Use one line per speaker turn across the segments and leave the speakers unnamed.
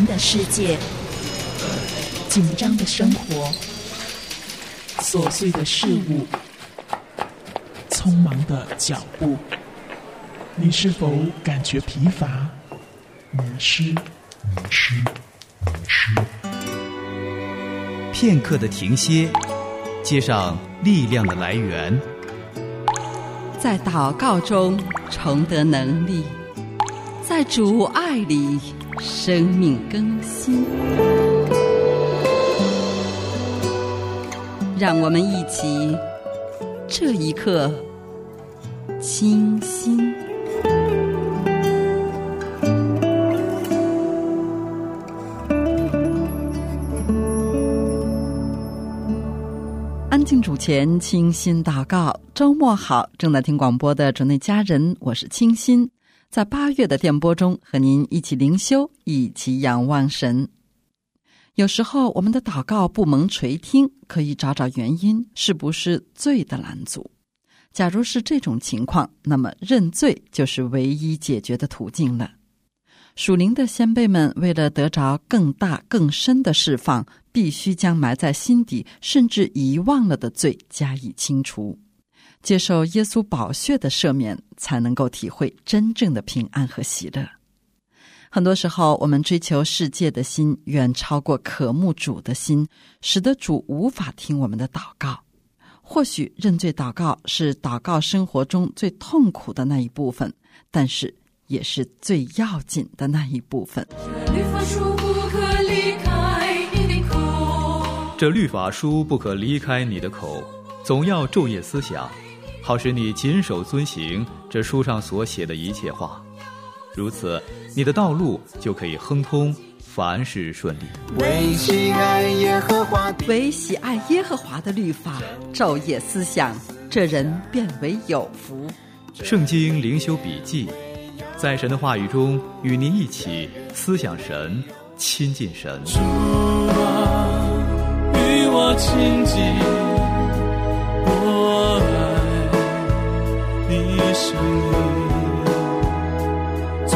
的世界，紧张的生活，琐碎的事物，匆忙的脚步，你是否感觉疲乏、迷失？
片刻的停歇，接上力量的来源，
在祷告中重得能力，在主爱里生命更新。让我们一起这一刻清心。安静主前，清心祷告。周末好，正在听广播的主内家人，我是清心，在8月的电波中和您一起灵修，一起仰望神。有时候我们的祷告不蒙垂听，可以找找原因，是不是罪的拦阻？假如是这种情况，那么认罪就是唯一解决的途径了。属灵的先辈们为了得着更大更深的释放，必须将埋在心底甚至遗忘了的罪加以清除，接受耶稣宝血的赦免，才能够体会真正的平安和喜乐。很多时候我们追求世界的心远超过渴慕主的心，使得主无法听我们的祷告。或许认罪祷告是祷告生活中最痛苦的那一部分，但是也是最要紧的那一部分。
这律法书不可离开你的口，总要昼夜思想，好使你谨守遵行这书上所写的一切话。如此，你的道路就可以亨通，凡事顺利。
为喜爱耶和华
的律法，昼夜思想，这人便为有福。
圣经灵修笔记，在神的话语中与您一起思想神，亲近神。
主啊，与我亲近，我爱你声音，做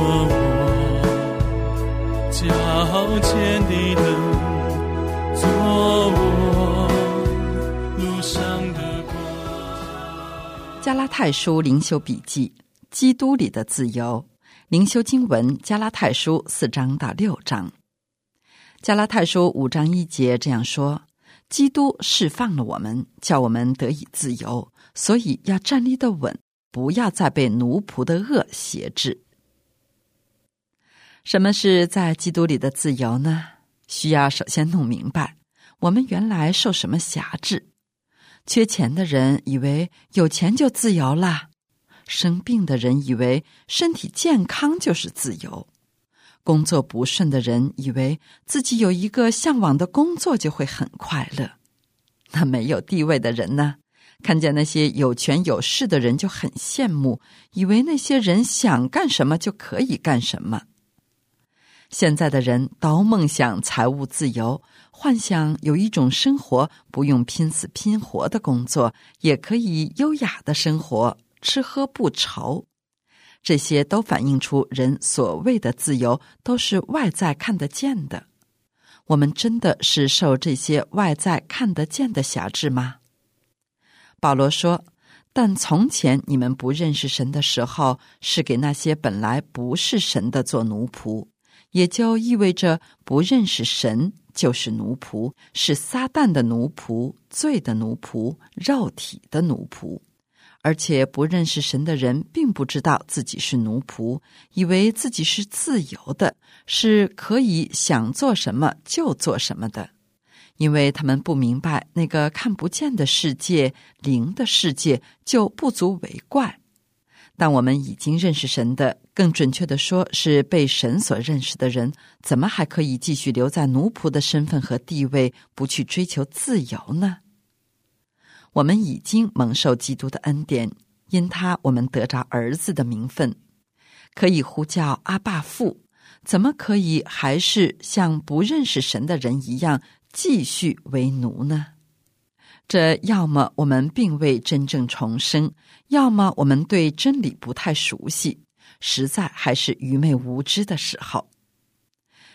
我脚前的灯，做我路上的光。
加拉太书灵修笔记，基督里的自由。灵修经文，加拉太书4章到6章。加拉太书5章1节这样说：基督释放了我们，叫我们得以自由，所以要站立得稳，不要再被奴仆的恶挟制。什么是在基督里的自由呢？需要首先弄明白我们原来受什么辖制。缺钱的人以为有钱就自由了，生病的人以为身体健康就是自由，工作不顺的人以为自己有一个向往的工作就会很快乐。那没有地位的人呢？看见那些有权有势的人就很羡慕，以为那些人想干什么就可以干什么。现在的人都梦想财务自由，幻想有一种生活不用拼死拼活的工作，也可以优雅的生活，吃喝不愁。这些都反映出人所谓的自由都是外在看得见的。我们真的是受这些外在看得见的辖制吗？保罗说，但从前你们不认识神的时候，是给那些本来不是神的做奴仆，也就意味着不认识神就是奴仆，是撒旦的奴仆，罪的奴仆，肉体的奴仆。而且不认识神的人并不知道自己是奴仆，以为自己是自由的，是可以想做什么就做什么的。因为他们不明白那个看不见的世界，灵的世界就不足为怪。但我们已经认识神的，更准确地说是被神所认识的人，怎么还可以继续留在奴仆的身份和地位，不去追求自由呢？我们已经蒙受基督的恩典，因他我们得着儿子的名分，可以呼叫阿爸父，怎么可以还是像不认识神的人一样继续为奴呢？这要么我们并未真正重生，要么我们对真理不太熟悉，实在还是愚昧无知的时候。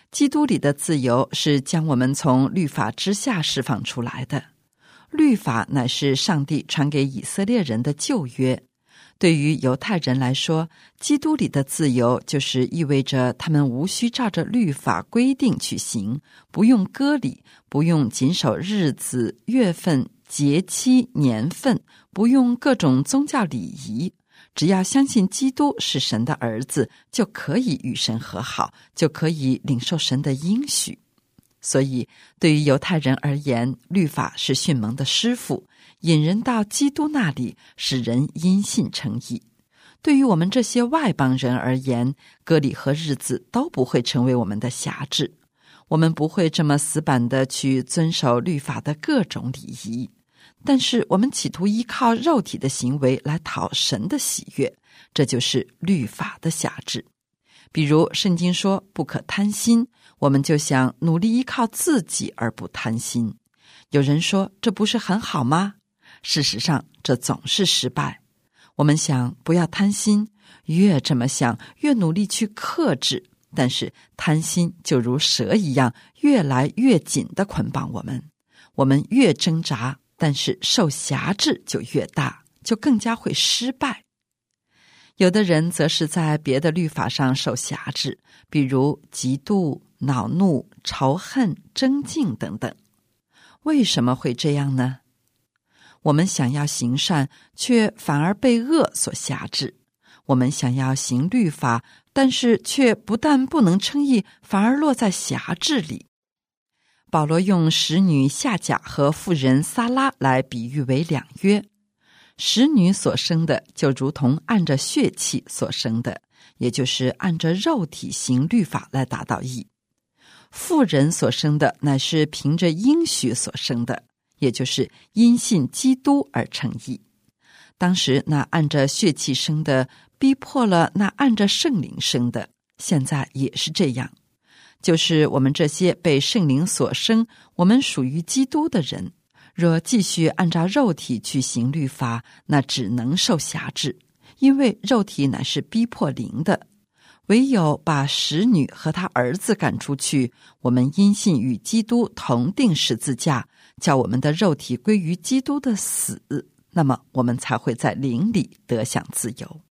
基督里的自由是将我们从律法之下释放出来的。律法乃是上帝传给以色列人的旧约。对于犹太人来说，基督里的自由就是意味着他们无需照着律法规定去行，不用割礼，不用谨守日子、月份、节期、年份，不用各种宗教礼仪。只要相信基督是神的儿子，就可以与神和好，就可以领受神的应许。所以对于犹太人而言，律法是训蒙的师傅，引人到基督那里，使人因信称义。对于我们这些外邦人而言，割礼和日子都不会成为我们的辖制，我们不会这么死板地去遵守律法的各种礼仪。但是我们企图依靠肉体的行为来讨神的喜悦，这就是律法的辖制。比如圣经说不可贪心，我们就想努力依靠自己而不贪心。有人说这不是很好吗？事实上这总是失败。我们想不要贪心，越这么想越努力去克制，但是贪心就如蛇一样越来越紧地捆绑我们，我们越挣扎，但是受辖制就越大，就更加会失败。有的人则是在别的律法上受辖制，比如嫉妒、恼怒、仇恨、争竞等等。为什么会这样呢？我们想要行善，却反而被恶所辖制；我们想要行律法，但是却不但不能称义，反而落在辖制里。保罗用使女夏甲和妇人撒拉来比喻为两约。使女所生的就如同按着血气所生的，也就是按着肉体行律法来达到义。妇人所生的乃是凭着应许所生的，也就是因信基督而称义。当时那按着血气生的逼迫了那按着圣灵生的，现在也是这样。就是我们这些被圣灵所生，我们属于基督的人，若继续按照肉体去行律法，那只能受辖制，因为肉体乃是逼迫灵的。唯有把使女和她儿子赶出去，我们因信与基督同定十字架，叫我们的肉体归于基督的死，那么我们才会在灵里得享自由。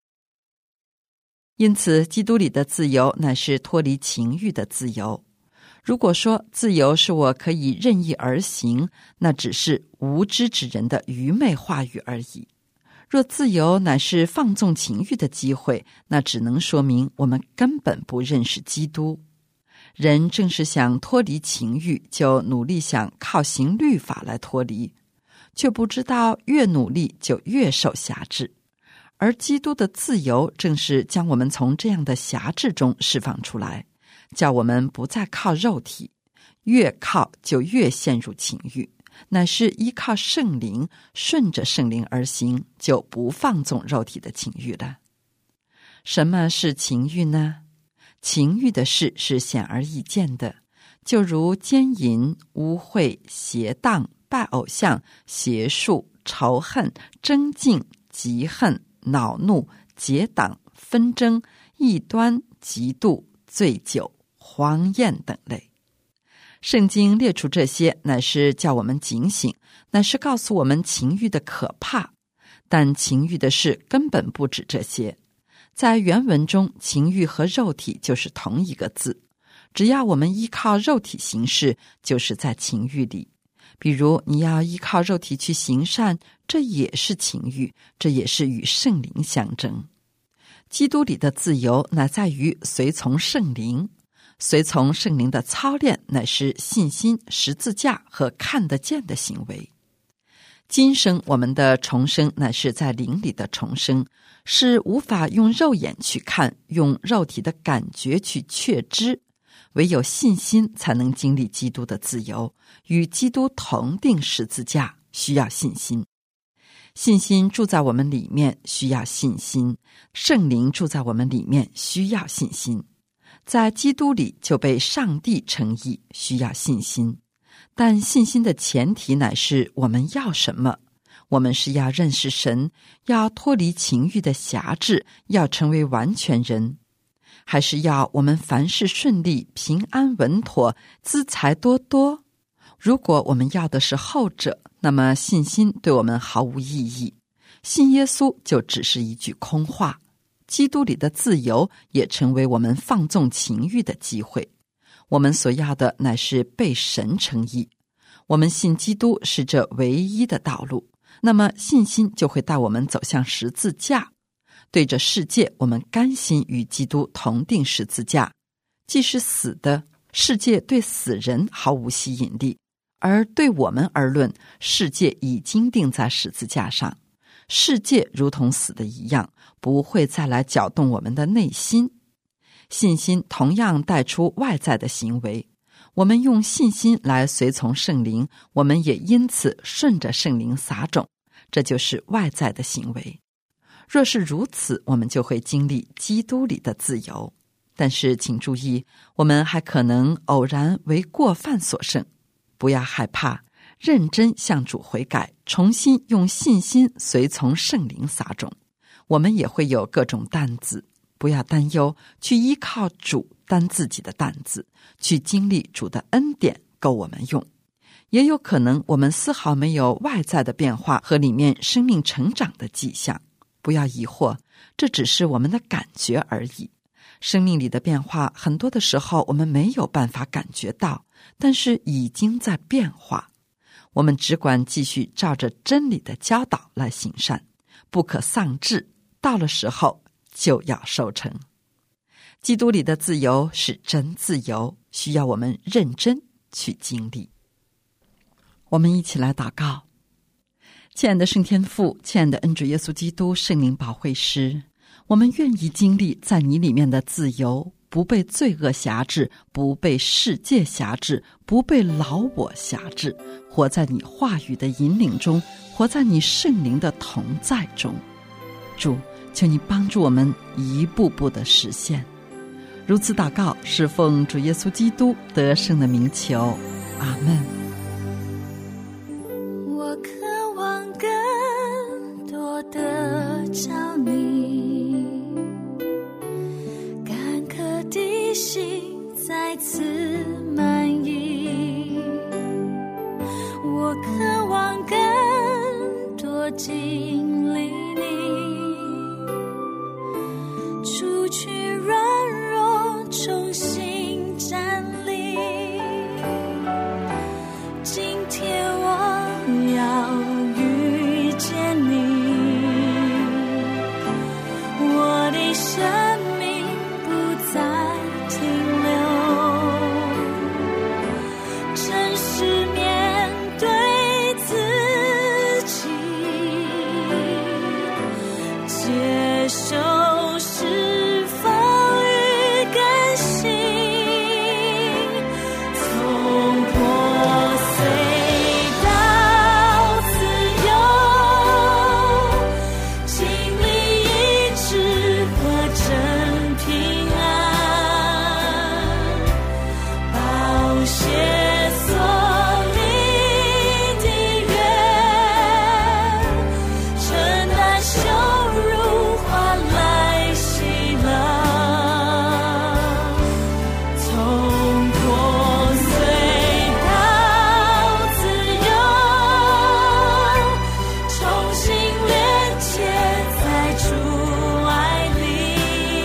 因此基督里的自由乃是脱离情欲的自由。如果说自由是我可以任意而行，那只是无知之人的愚昧话语而已。若自由乃是放纵情欲的机会，那只能说明我们根本不认识基督。人正是想脱离情欲，就努力想靠行律法来脱离，却不知道越努力就越受辖制。而基督的自由正是将我们从这样的辖制中释放出来，叫我们不再靠肉体，越靠就越陷入情欲，乃是依靠圣灵，顺着圣灵而行，就不放纵肉体的情欲了。什么是情欲呢？情欲的事是显而易见的，就如奸淫、污秽、邪荡、拜偶像、邪术、仇恨、争竞、嫉恨、恼怒、结党、纷争、异端、嫉妒、醉酒、荒宴等类。圣经列出这些，乃是叫我们警醒，乃是告诉我们情欲的可怕。但情欲的事根本不止这些。在原文中，情欲和肉体就是同一个字，只要我们依靠肉体行事，就是在情欲里。比如你要依靠肉体去行善，这也是情欲，这也是与圣灵相争。基督里的自由乃在于随从圣灵，随从圣灵的操练乃是信心、十字架和看得见的行为。今生我们的重生乃是在灵里的重生，是无法用肉眼去看，用肉体的感觉去确知，唯有信心才能经历基督的自由，与基督同定十字架，需要信心。信心住在我们里面，需要信心；圣灵住在我们里面，需要信心。在基督里就被上帝称义，需要信心。但信心的前提乃是我们要什么？我们是要认识神，要脱离情欲的辖制，要成为完全人。 还是要我们凡事顺利、平安稳妥、资财多多？如果我们要的是后者，那么信心对我们毫无意义，信耶稣就只是一句空话。基督里的自由也成为我们放纵情欲的机会。我们所要的乃是被神称义。我们信基督是这唯一的道路，那么信心就会带我们走向十字架。对着世界，我们甘心与基督同定十字架。既是死的，世界对死人毫无吸引力，而对我们而论，世界已经钉在十字架上。世界如同死的一样，不会再来搅动我们的内心。信心同样带出外在的行为，我们用信心来随从圣灵，我们也因此顺着圣灵撒种，这就是外在的行为。若是如此，我们就会经历基督里的自由。但是请注意，我们还可能偶然为过犯所胜，不要害怕，认真向主悔改，重新用信心随从圣灵撒种。我们也会有各种担子，不要担忧，去依靠主担自己的担子，去经历主的恩典够我们用。也有可能我们丝毫没有外在的变化和里面生命成长的迹象，不要疑惑，这只是我们的感觉而已。生命里的变化很多的时候我们没有办法感觉到，但是已经在变化。我们只管继续照着真理的教导来行善，不可丧志，到了时候就要收成。基督里的自由是真自由，需要我们认真去经历。我们一起来祷告。亲爱的圣天父，亲爱的恩主耶稣基督圣灵保惠师，我们愿意经历在你里面的自由，不被罪恶辖制，不被世界辖制，不被老我辖制，活在你话语的引领中，活在你圣灵的同在中。主，求你帮助我们一步步的实现。如此祷告，是奉主耶稣基督得胜的名求，阿们。
我渴望更多的照你，干渴的心再次满溢。我渴望更多经历你，除去软弱，重新站立。今天我要遇见你，我的生命不再停留，真实面对自己，接受释放与更新，从破碎到自由，经历医治和真平安，宝血所立的约，承担羞辱换来喜乐，从破碎到自由，重新连接在主爱里，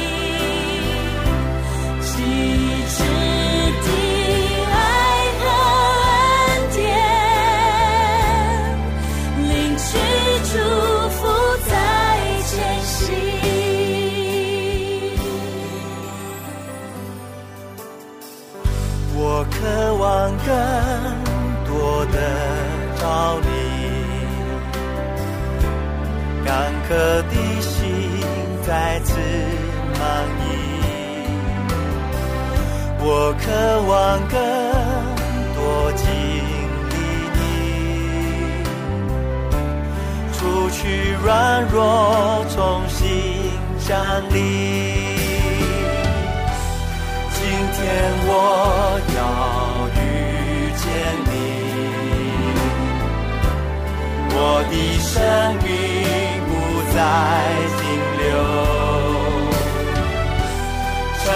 极致的爱和恩典，领取祝福在前行。
我渴望更多的照你，干渴的心再次满溢。我渴望更多经历你，除去软弱，重新站立。今天我要遇见你，我的生命不再停留，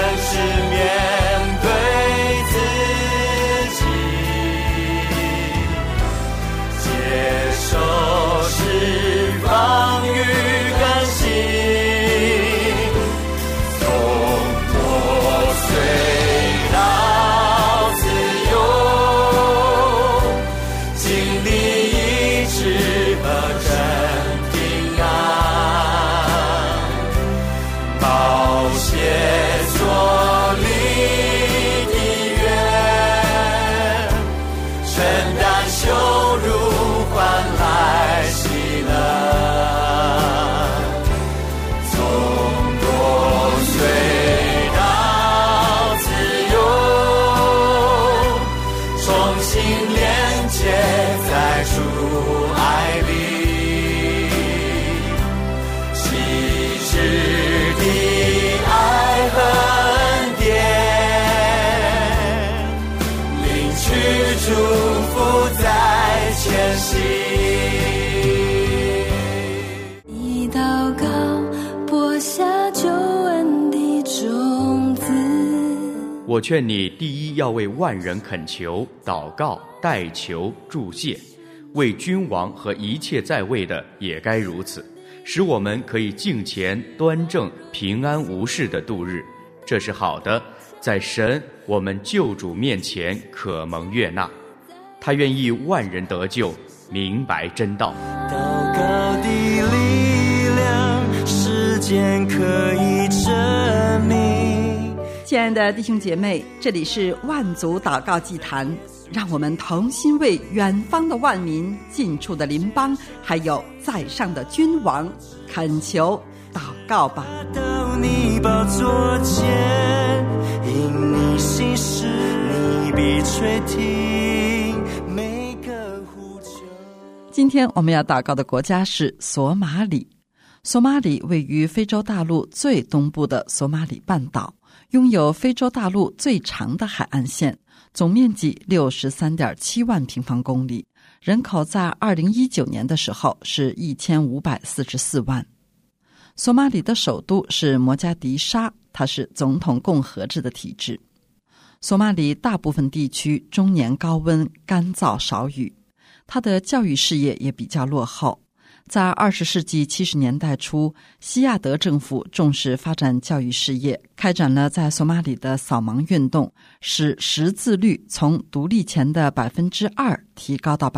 我劝你第一要为万人恳求、祷告、代求、祝谢，为君王和一切在位的也该如此，使我们可以敬虔、端正、平安无事的度日。这是好的，在神我们救主面前可蒙悦纳。他愿意万人得救，明白真道。
祷告的力量，时间可以证明。
亲爱的弟兄姐妹，这里是万族祷告祭坛，让我们同心为远方的万民、近处的邻邦，还有在上的君王恳求祷告吧。
到你宝座前，因你心事，你必垂听每个呼求。
今天我们要祷告的国家是索马里。索马里位于非洲大陆最东部的索马里半岛，拥有非洲大陆最长的海岸线，总面积 63.7 万平方公里，人口在2019年的时候是1544万。索马里的首都是摩加迪沙，它是总统共和制的体制。索马里大部分地区终年高温、干燥、少雨，它的教育事业也比较落后。在20世纪70年代初，西亚德政府重视发展教育事业，开展了在索马里的扫盲运动，使识字率从独立前的 2% 提高到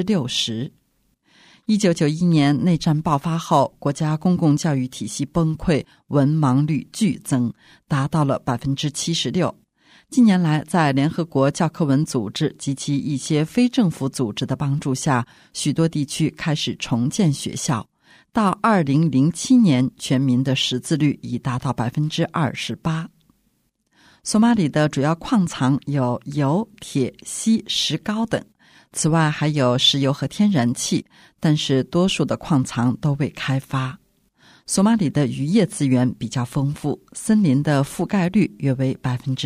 60%。1991年内战爆发后，国家公共教育体系崩溃，文盲率剧增，达到了 76%。近年来，在联合国教科文组织及其一些非政府组织的帮助下，许多地区开始重建学校。到2007年，全民的识字率已达到 28%。索马里的主要矿藏有油、铁、锡、石膏等，此外还有石油和天然气，但是多数的矿藏都未开发。索马里的渔业资源比较丰富，森林的覆盖率约为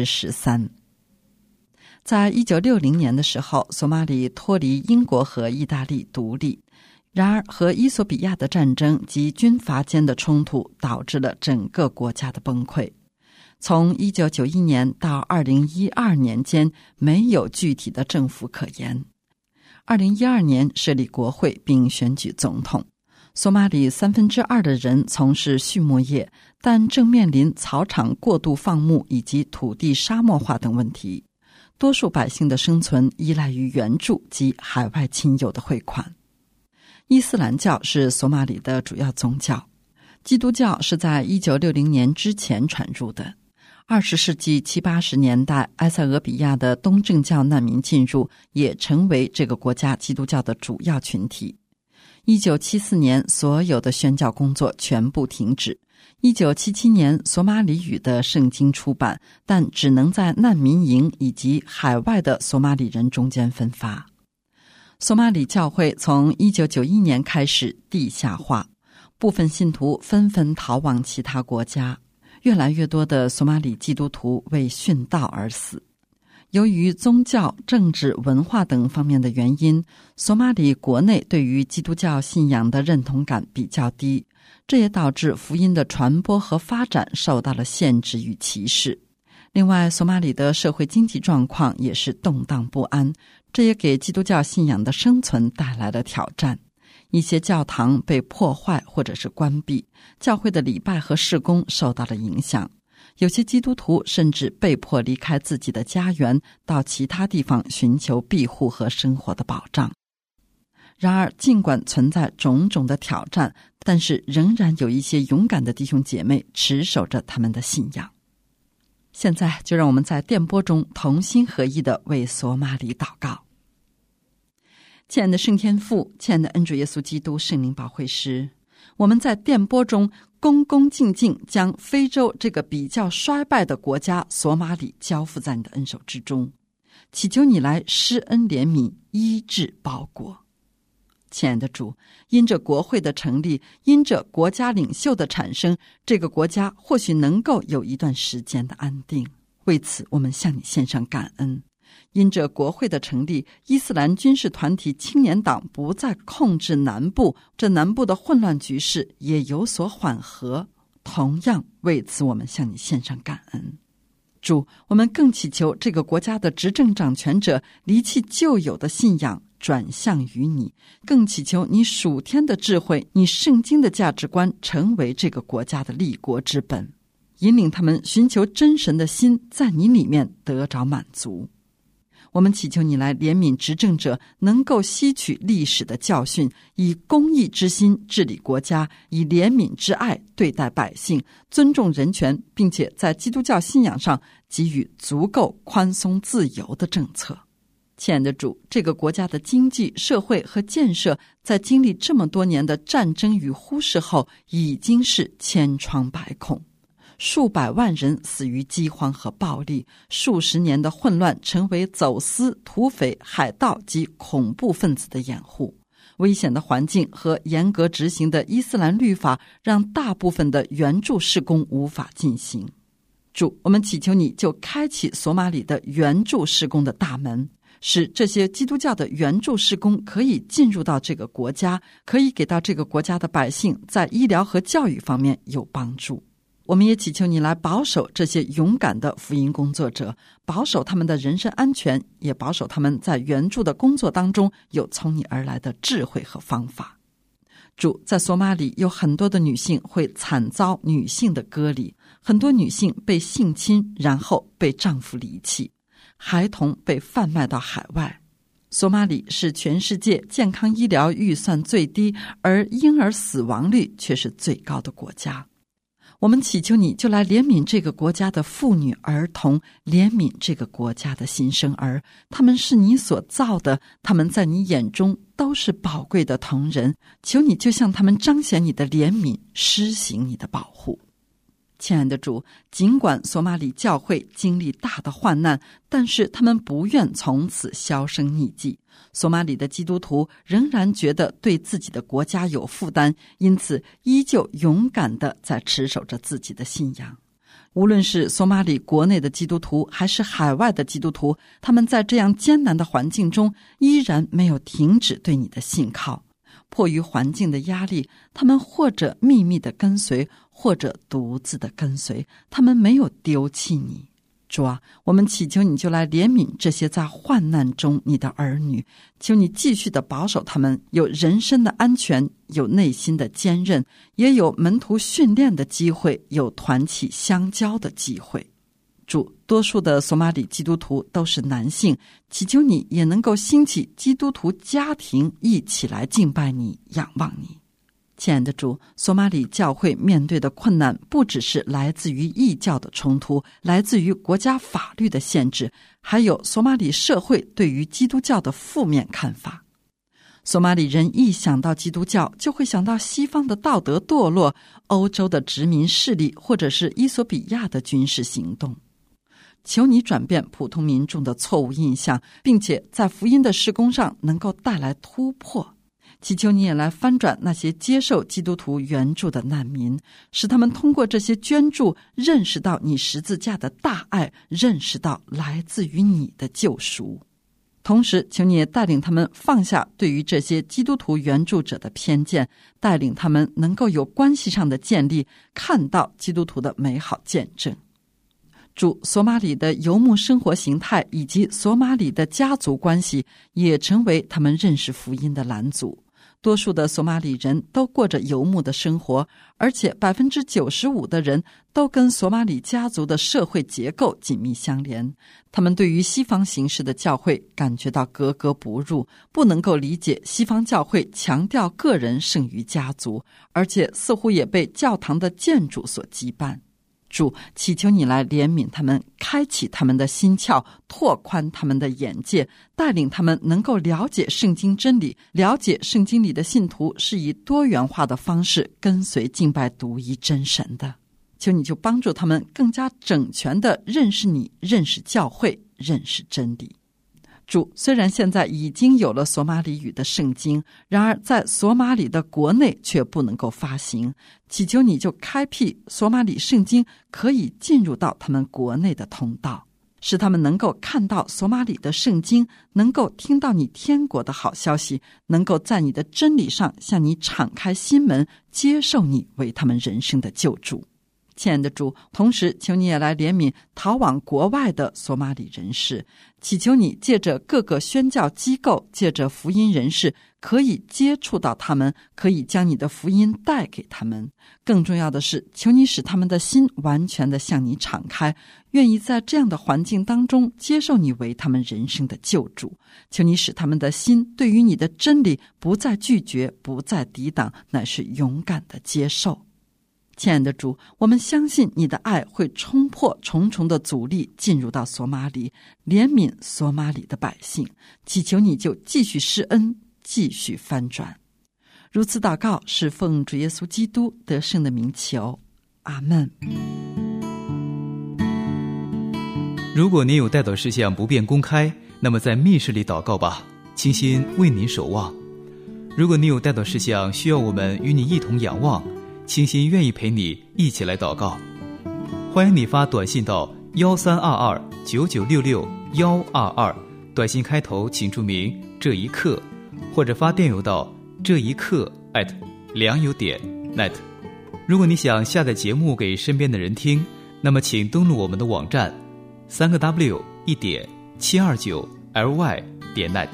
13%。在1960年的时候，索马里脱离英国和意大利独立，然而和伊索比亚的战争及军阀间的冲突导致了整个国家的崩溃。从1991年到2012年间，没有具体的政府可言。2012年设立国会并选举总统。索马里2/3的人从事畜牧业，但正面临草场过度放牧以及土地沙漠化等问题。多数百姓的生存依赖于援助及海外亲友的汇款。伊斯兰教是索马里的主要宗教，基督教是在1960年之前传入的。20世纪70、80年代，埃塞俄比亚的东正教难民进入，也成为这个国家基督教的主要群体。1974年，所有的宣教工作全部停止。1977年，索马里语的圣经出版，但只能在难民营以及海外的索马里人中间分发。索马里教会从1991年开始地下化，部分信徒纷纷逃往其他国家，越来越多的索马里基督徒为殉道而死。由于宗教、政治、文化等方面的原因，索马里国内对于基督教信仰的认同感比较低，这也导致福音的传播和发展受到了限制与歧视。另外，索马里的社会经济状况也是动荡不安，这也给基督教信仰的生存带来了挑战。一些教堂被破坏或者是关闭，教会的礼拜和事工受到了影响。有些基督徒甚至被迫离开自己的家园，到其他地方寻求庇护和生活的保障。然而，尽管存在种种的挑战，但是仍然有一些勇敢的弟兄姐妹持守着他们的信仰。现在就让我们在电波中同心合意地为索马里祷告。亲爱的圣天父，亲爱的恩主耶稣基督圣灵保惠师，我们在电波中恭恭敬敬将非洲这个比较衰败的国家索马里交付在你的恩手之中，祈求你来施恩怜悯，医治包裹。亲爱的主，因着国会的成立，因着国家领袖的产生，这个国家或许能够有一段时间的安定，为此我们向你献上感恩。因着国会的成立，伊斯兰军事团体青年党不再控制南部，这南部的混乱局势也有所缓和，同样为此我们向你献上感恩。 主，我们更祈求这个国家的执政掌权者离弃旧有的信仰，转向于你，更祈求你属天的智慧，你圣经的价值观成为这个国家的立国之本，引领他们寻求真神的心在你里面得着满足。我们祈求你来怜悯执政者，能够吸取历史的教训，以公义之心治理国家，以怜悯之爱对待百姓，尊重人权，并且在基督教信仰上给予足够宽松自由的政策。亲爱的主，这个国家的经济、社会和建设在经历这么多年的战争与忽视后，已经是千疮百孔。数百万人死于饥荒和暴力，数十年的混乱成为走私、土匪、海盗及恐怖分子的掩护。危险的环境和严格执行的伊斯兰律法让大部分的援助事工无法进行。主，我们祈求你就开启索马里的援助事工的大门，使这些基督教的援助事工可以进入到这个国家，可以给到这个国家的百姓在医疗和教育方面有帮助。我们也祈求你来保守这些勇敢的福音工作者，保守他们的人身安全，也保守他们在援助的工作当中有从你而来的智慧和方法。主，在索马里有很多的女性会惨遭女性的割礼，很多女性被性侵，然后被丈夫离弃，孩童被贩卖到海外。索马里是全世界健康医疗预算最低，而婴儿死亡率却是最高的国家。我们祈求你就来怜悯这个国家的妇女儿童，怜悯这个国家的新生儿，他们是你所造的，他们在你眼中都是宝贵的同人，求你就向他们彰显你的怜悯，施行你的保护。亲爱的主，尽管索马里教会经历大的患难，但是他们不愿从此销声匿迹。索马里的基督徒仍然觉得对自己的国家有负担，因此依旧勇敢地在持守着自己的信仰。无论是索马里国内的基督徒还是海外的基督徒，他们在这样艰难的环境中依然没有停止对你的信靠。迫于环境的压力，他们或者秘密地跟随，或者独自地跟随，他们没有丢弃你。主啊，我们祈求你就来怜悯这些在患难中你的儿女，求你继续地保守他们有人身的安全，有内心的坚韧，也有门徒训练的机会，有团契相交的机会。主，多数的索马里基督徒都是男性，祈求你也能够兴起基督徒家庭一起来敬拜你，仰望你。亲爱的主，索马里教会面对的困难不只是来自于异教的冲突，来自于国家法律的限制，还有索马里社会对于基督教的负面看法。索马里人一想到基督教，就会想到西方的道德堕落，欧洲的殖民势力，或者是伊索比亚的军事行动。求你转变普通民众的错误印象，并且在福音的事工上能够带来突破。祈求你也来翻转那些接受基督徒援助的难民，使他们通过这些捐助认识到你十字架的大爱，认识到来自于你的救赎。同时求你也带领他们放下对于这些基督徒援助者的偏见，带领他们能够有关系上的建立，看到基督徒的美好见证。主，索马里的游牧生活形态以及索马里的家族关系也成为他们认识福音的拦阻。多数的索马里人都过着游牧的生活，而且 95% 的人都跟索马里家族的社会结构紧密相连。他们对于西方形式的教会感觉到格格不入，不能够理解西方教会强调个人胜于家族，而且似乎也被教堂的建筑所羁绊。主，祈求你来怜悯他们，开启他们的心窍，拓宽他们的眼界，带领他们能够了解圣经真理，了解圣经里的信徒是以多元化的方式跟随敬拜独一真神的。求你就帮助他们更加整全地认识你，认识教会，认识真理。主，虽然现在已经有了索马里语的圣经，然而在索马里的国内却不能够发行，祈求你就开辟索马里圣经可以进入到他们国内的通道，使他们能够看到索马里的圣经，能够听到你天国的好消息，能够在你的真理上向你敞开心门，接受你为他们人生的救主。 亲爱的主，同时求你也来怜悯逃往国外的索马里人士，祈求你借着各个宣教机构，借着福音人士可以接触到他们，可以将你的福音带给他们。更重要的是，求你使他们的心完全的向你敞开，愿意在这样的环境当中接受你为他们人生的救主。求你使他们的心对于你的真理不再拒绝，不再抵挡，乃是勇敢的接受。亲爱的主，我们相信你的爱会冲破重重的阻力，进入到索马里，怜悯索马里的百姓，祈求你就继续施恩，继续翻转。如此祷告是奉主耶稣基督得胜的名求，阿们。
如果您有代祷事项不便公开，那么在密室里祷告吧，倾心为您守望。如果你有代祷事项需要我们与你一同仰望，倾心愿意陪你一起来祷告。欢迎你发短信到132299662122，短信开头请注明这一刻，或者发电邮到这一刻@良友.net。如果你想下载节目给身边的人听，那么请登录我们的网站3w1.729ly.net。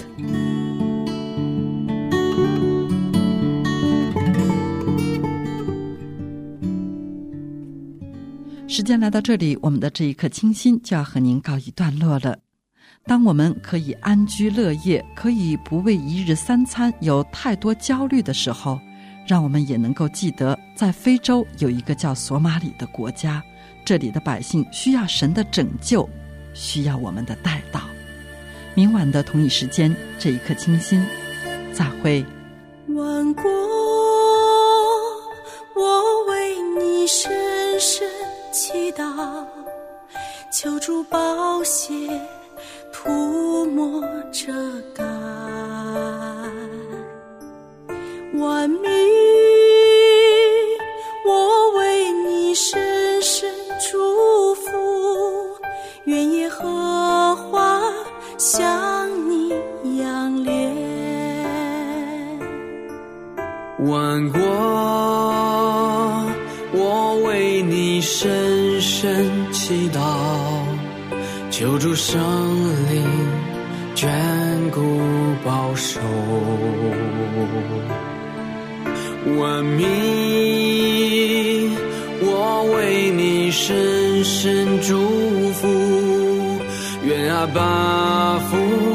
时间来到这里，我们的这一刻清心就要和您告一段落了。当我们可以安居乐业，可以不为一日三餐有太多焦虑的时候，让我们也能够记得，在非洲有一个叫索马里的国家，这里的百姓需要神的拯救，需要我们的代祷。明晚的同一时间，这一刻清心，再会。
万国，我为你深深祈祷，求主宝血涂抹遮盖，万民，我为你深深祝福，愿耶和华向你仰脸。
万国，我为你深深祈祷，求主圣灵眷顾保守，万民，我为你深深祝福，愿阿爸父